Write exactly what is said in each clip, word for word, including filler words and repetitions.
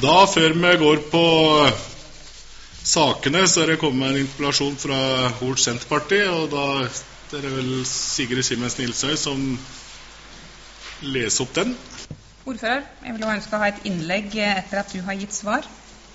Da, før vi går på sakene, så er det kommet en interpellasjon fra Hol Senterparti, og da er det vel Sigrid Simensen Ilsøy som leser opp den. Ordfører, jeg vil ønske å ha et innlegg etter at du har gitt svar.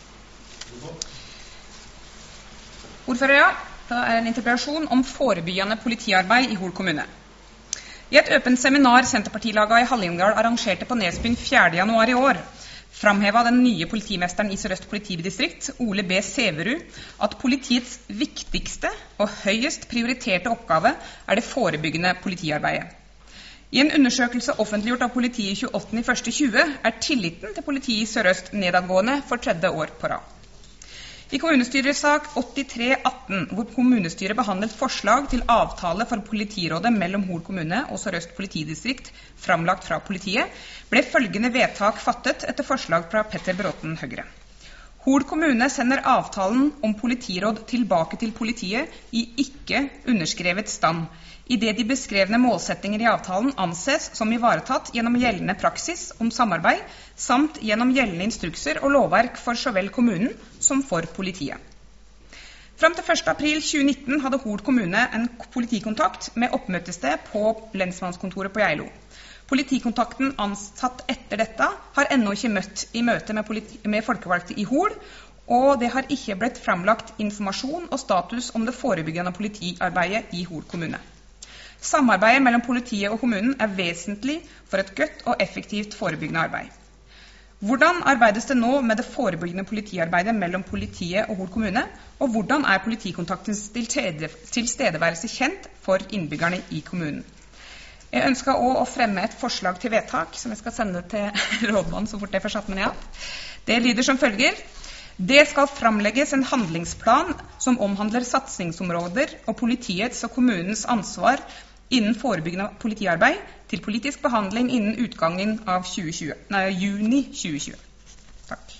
Ordfører, ja. Da er en interpellasjon om forebyggende politiarbeid i Hol kommune. I et åpent seminar Senterpartilaget i Hallingdal arrangerte på Nesbyen fjerde januar i år, framheva den nye politimesteren i Sør-Øst politidistrikt, Ole B. Severud, at politiets viktigste og høyest prioriterte oppgave er det forebyggende politiarbeidet. I en undersøkelse offentliggjort av politiet i tjueåttende januar tjue er tilliten til politiet i Sør-Øst nedadgående for tredje år på rad. I kommunestyresak åttitre atten, hvor kommunestyret behandlet forslag til avtale for politirådet mellom Hol kommune og Sør-Øst politidistrikt, framlagt fra politiet, ble følgende vedtak fattet etter forslag fra Petter Bråten Høyre. Hol kommune sender avtalen om politiråd tilbake til politiet i ikke underskrevet stand, i det de beskrevne målsettinger i avtalen anses som ivaretatt gjennom gjeldende praksis om samarbeid, samt gjennom gjeldende instrukser og lovverk for så vel kommunen som for politiet. Fram til første april tjuenitten hadde Hol kommune en politikontakt med oppmøtested på lensmannskontoret på Geilo. Politikontakten ansatt etter dette har ennå ikke møtt i møte med, politi- med folkevalgte i Hol, og det har ikke blitt framlagt informasjon og status om det forebyggende politiarbeidet i Hol kommune. Samarbeidet mellom politiet og kommunen er vesentlig for et godt og effektivt forebyggende arbeid. Hvordan arbeides det nå med det forebyggende politiarbeidet mellom politiet og Hol kommune, og hvordan er politikontaktens tilstedeværelse kjent for innbyggerne i kommunen? Jeg ønsker også å fremme et forslag til vedtak, som jeg skal sende til rådmannen så fort jeg får satt meg ned. Det lyder som følger. Det skal framlegges en handlingsplan som omhandler satsingsområder og politiets og kommunens ansvar innen forebyggende politiarbeid til politisk behandling innen utgangen av tjue tjue, nei, juni tjue tjue. Takk.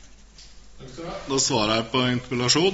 Da svarer jeg på interpellasjon.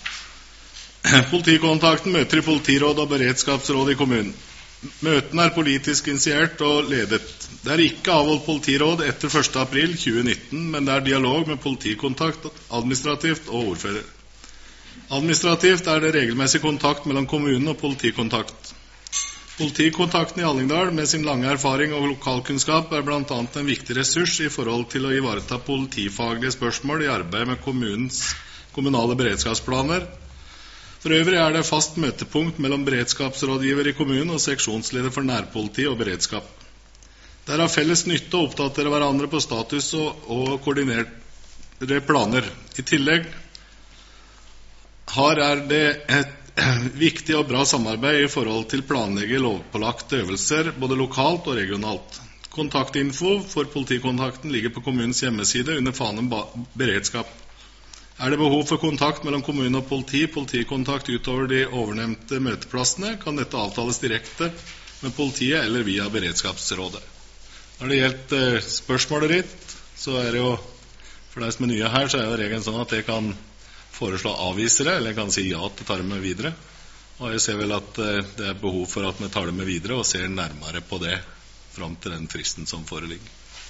Politikontakten møter i politiråd og beredskapsråd i kommunen. Møtene er politisk initiert og ledet. Det er ikke avholdt politiråd etter første april tjuenitten, men det er dialog med politikontakt, administrativt og ordfører. Administrativt er det regelmessig kontakt mellom kommunen og politikontakt. Politikontakten i Hallingdal med sin lange erfaring og lokalkunnskap er blant annet en viktig ressurs i forhold til å ivareta politifaglige spørsmål i arbeid med kommunens kommunale beredskapsplaner. For øvrig er det fast møtepunkt mellom beredskapsrådgiver i kommunen og seksjonsleder for nærpoliti og beredskap. Det er av felles nytte å oppdatere hverandre på status og, og koordinere planer. I tillegg her er det et viktig og bra samarbeid i forhold til planlegge lovpålagte øvelser, både lokalt og regionalt. Kontaktinfo for politikontakten ligger på kommunens hjemmeside under fanen beredskap. Er det behov for kontakt mellom kommune og politi, politikontakt utover de overnevnte møteplassene, kan dette avtales direkte med politiet eller via beredskapsrådet. Når det gjelder spørsmålet ditt, så er det jo, for deg som er nye her, så er det regelen sånn at jeg kan foreslå å avvise det, eller jeg kan si ja til å ta det med videre. Og jeg ser vel at det er behov for at vi tar det med videre og ser nærmere på det frem til den fristen som foreligger.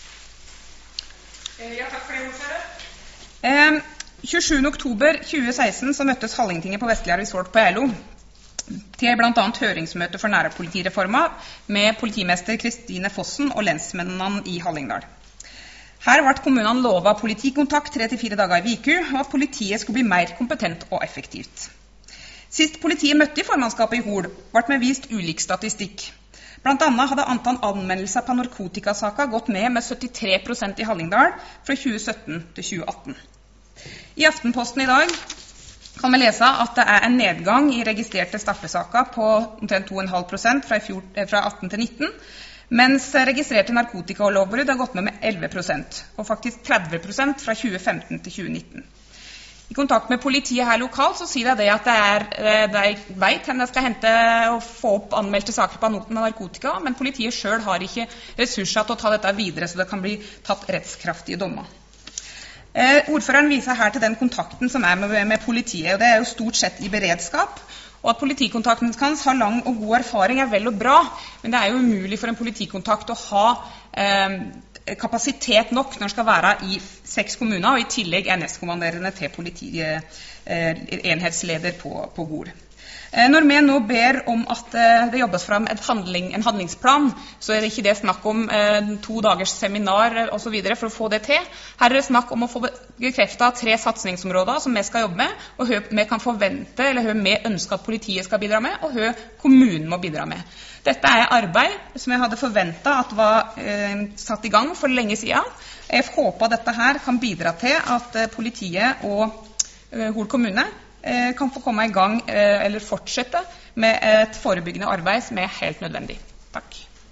Ja, takk for det, ordfører. Eh, tjuesjuende oktober tjueseksten så møttes Hallingtinget på Vestlige Avisort på Geilo til blant annet høringsmøte for nærpolitireforma med politimester Kristine Fossen og lensmennene i Hallingdal. Her ble kommunene lovet politikontakt tre til fire dager i viku, og at politiet skulle bli mer kompetent og effektivt. Sist politiet møtte i formannskapet i Hol, ble med vist ulik statistikk. Blant annet hadde antall anmeldelser på narkotikasaka gått ned med syttitre prosent i Hallingdal fra tjuesytten til tjueatten. I Aftenposten i dag kan vi lese at det er en nedgang i registrerte straffesaker på omtrent to komma fem prosent fra, fra atten til nitten, mens registrerte narkotikalovbrudd har gått med med elleve prosent, og faktisk tretti prosent fra tjuefemten til tjuenitten. I kontakt med politiet her lokalt så sier jeg det at det er, de vet hvor de skal hente og få opp anmeldte saker på noten med narkotika, men politiet selv har ikke ressurser til å ta dette videre, så det kan bli tatt rettskraftige dommer. Eh, ordføreren viser her til den kontakten som er med, med politiet, og det er jo stort sett i beredskap, og at politikontakten hans har lang og god erfaring er vel og bra, men det er jo umulig for en politikontakt å ha eh, kapasitet nok når det skal være i seks kommuner, og i tillegg er nestkommanderende til politienhetsleder på, på Gol. Når vi nå ber om at det jobbes frem et handling, en handlingsplan, så er det ikke det snakk om eh, to dagers seminar og så videre for å få det til. Her er det snakk om å få bekreftet tre satsingsområder som vi skal jobbe med, og hva vi kan forvente, eller hva vi ønsker at politiet skal bidra med, og hva kommunen må bidra med. Dette er arbeid som jeg hadde forventet at var eh, satt i gang for lenge siden. Jeg håper at dette her kan bidra til at eh, politiet og eh, Hol kommune kan få komme i gang eller fortsette med et forebyggende arbeid som er helt nødvendig. Takk.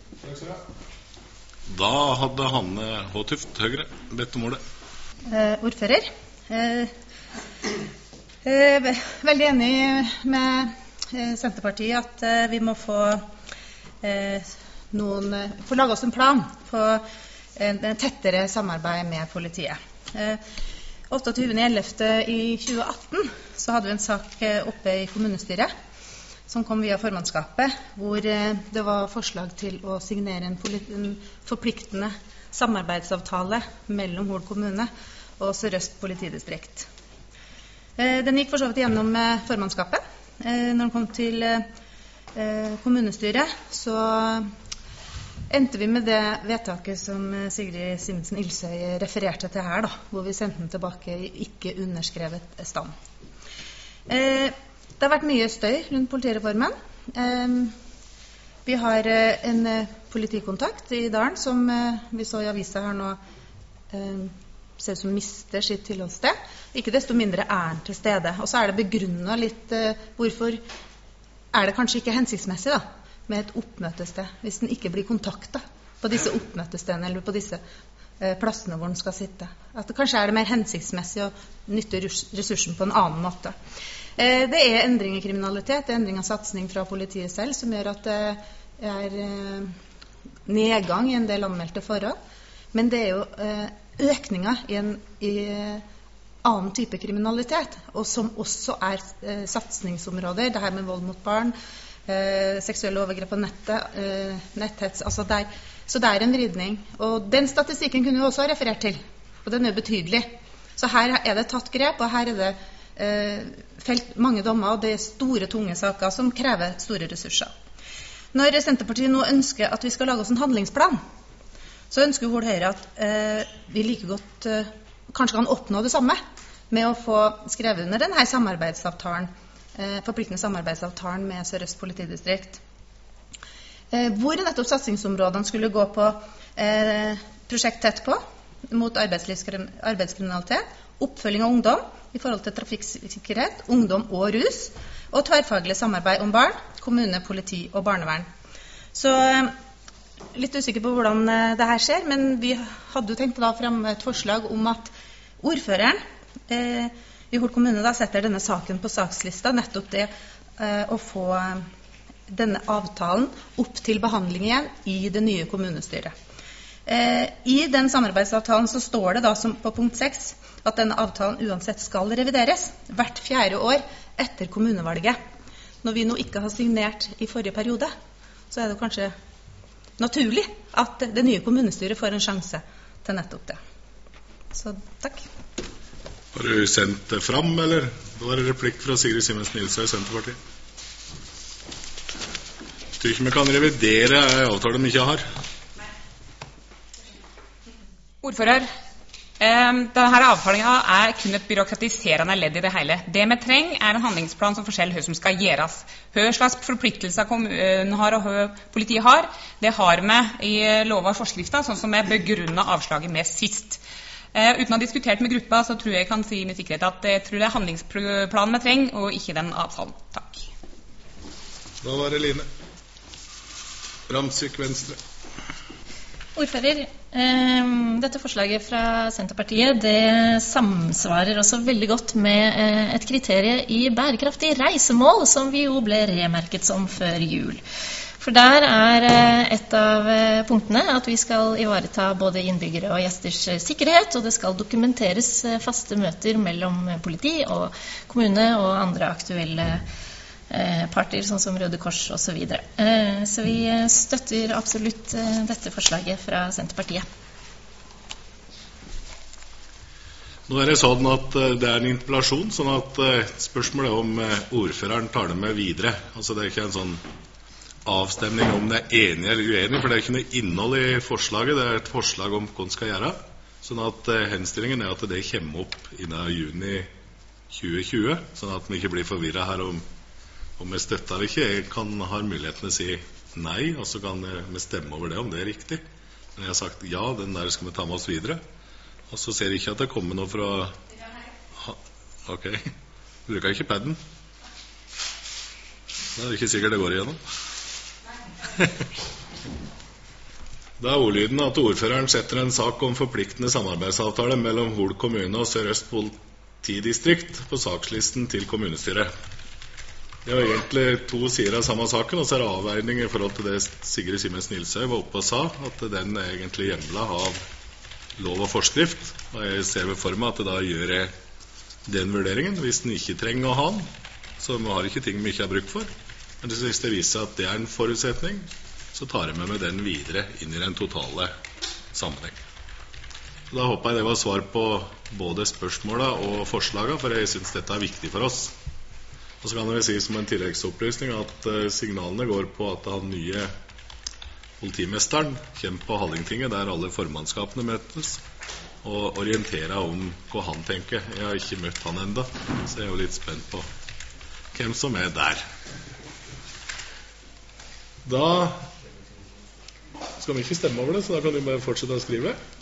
Da hadde Hanne Håtuft, Høyre, bedt om ordet. Eh, ordfører. Eh, eh, veldig enig med eh, Senterpartiet at eh, vi må få eh, noen, få lage oss en plan på en tettere samarbeid med politiet. Eh, åtteogtyvende ellevte i tjue atten så hadde vi en sak oppe i kommunestyret som kom via formannskapet, hvor det var forslag til å signere en, en forpliktende samarbeidsavtale mellom Hol kommune og Sør-Øst politidistrikt. Den gikk for så vidt gjennom formannskapet. Når den kom til kommunestyret, så endte vi med det vedtaket som Sigrid Simensen Ilsøy refererte til her, da, hvor vi sendte den tilbake i ikke underskrevet stand. Eh, det har vært mye støy rundt politireformen. Eh, vi har eh, en eh, politikontakt i Dalen som eh, vi så i avisa her nå eh, ser ut som mister sitt tilholdssted. Ikke desto mindre er den til stede. Og så er det begrunnet litt eh, hvorfor er det kanskje ikke hensiktsmessig da, med et oppmøtested, hvis den ikke blir kontaktet på disse oppmøtestedene eller på disse eh, plassene hvor den skal sitte. At det kanskje er det mer hensiktsmessig å nytte ressursen på en annen måte. Eh, det er endring i kriminalitet, det er endring av satsning fra politiet selv, som gjør at det er eh, nedgang i en del anmeldte forhold. Men det er jo eh, økninger i en i, eh, annen type kriminalitet, og som også er eh, satsningsområder, det her med vold mot barn, Eh, seksuelle overgrep på nettet, eh, netthets, altså der. Så det er en vridning. Og den statistikken kunne vi også ha referert til, og den er betydelig. Så her er det tatt grep, og her er det eh, felt mange dommer, og det er store, tunge saker som krever store ressurser. Når Senterpartiet nå ønsker at vi skal lage oss en handlingsplan, så ønsker Hol Høyre at eh, vi like godt eh, kanskje kan oppnå det samme med å få skrevet under denne samarbeidsavtalen, forpliktende samarbeidsavtalen med Sør-Øst politidistrikt, hvor nettopp satsingsområdene skulle gå på eh, prosjekt tett på mot arbeidskriminalitet, oppfølging av ungdom i forhold til trafikksikkerhet, ungdom og rus, og tverrfaglig samarbeid om barn, kommune, politi og barnevern. Så litt usikker på hvordan det her skjer, men vi hadde jo tenkt da frem et forslag om at ordføreren eh, i Hol kommune da setter denne saken på sakslista, nettopp det eh, å få denne avtalen opp til behandling igjen i det nye kommunestyret. Eh, I den samarbeidsavtalen så står det da som på punkt seks at denne avtalen uansett skal revideres hvert fjerde år etter kommunevalget. Når vi nå ikke har signert i forrige periode, så er det kanskje naturlig at det nye kommunestyret får en sjanse til nettopp det. Så takk. Har du sendt det fram, eller? Det var en replikk fra Sigrid Simensen Ilsøy, Senterpartiet. Jeg tror ikke vi kan revidere en avtale de ikke har. Ordfører, eh, denne avtalen er kun et byråkratiserende ledd i det hele. Det vi trenger er en handlingsplan som forteller hva som skal gjøres. Hva slags forpliktelser kommunen har og hva politiet har, det har vi i lov og forskrifter, sånn som vi begrunnet avslaget med sist. Uh, uten å ha diskutert med gruppa, så tror jeg jeg kan si med sikkerhet at jeg tror det er handlingsplanen vi trenger, og ikke den avtalen. Takk. Da var det Line. Ramsvik, Venstre. Ordfører, eh, dette forslaget fra Senterpartiet, det samsvarer også veldig godt med eh, et kriterie i bærekraftig reisemål, som vi jo ble remerket som før jul. For der er et av punktene at vi skal ivareta både innbyggere og gjesters sikkerhet, og det skal dokumenteres faste møter mellom politi og kommune og andre aktuelle parter, sånn som Røde Kors og så videre. Så vi støtter absolutt dette forslaget fra Senterpartiet. Nå er det sånn at eh, det er en interpellasjon, sånn at eh, spørsmålet er om eh, ordføreren tar det med videre. Altså det er ikke en sånn avstemning om det er enig eller uenig, for det er ikke noe innhold i forslaget, det er et forslag om hva man skal gjøre. Sånn at eh, henstillingen er at det kommer opp innen juni tjue tjue, sånn at vi ikke blir forvirret her om, om vi støtter eller ikke. Jeg kan ha muligheten til å si nei, og så kan eh, vi stemme over det om det er riktig. Men jeg har sagt ja, den der skal vi ta med oss videre. Og så ser jeg ikke at det kommer noe fra... Ha, ok, bruker jeg ikke padden? Det er ikke sikkert det går igjennom. Da er ordlyden at ordføreren setter en sak om forpliktende samarbeidsavtale mellom Hol kommune og Sør-Øst politidistrikt på sakslisten til kommunestyret. Det er egentlig to sider av samme saken, og så er det avveining i forhold til det Sigrid Siemens Nilsøy var oppe og sa, at den er egentlig hjemlet av lov og forskrift, og jeg ser ved for meg at det da gjør den vurderingen. Hvis den ikke trenger å ha den, så har ikke ting vi ikke har bruk for. Men hvis det viser at det er en forutsetning, så tar jeg med meg den videre inn i den totale sammenheng. Da håper jeg det var svar på både spørsmålene og forslagene, for jeg synes dette er viktig for oss. Og så kan jeg si som en tilleggsopplysning at signalene går på at han nye politimesteren kommer på Hallingtinget, der alle formannskapene møtes, og orienterer om hva han tenker. Jeg har ikke møtt han enda, så jeg er jo litt spent på hvem som er der. Da skal vi ikke stemme over det, så da kan vi bare fortsette å skrive.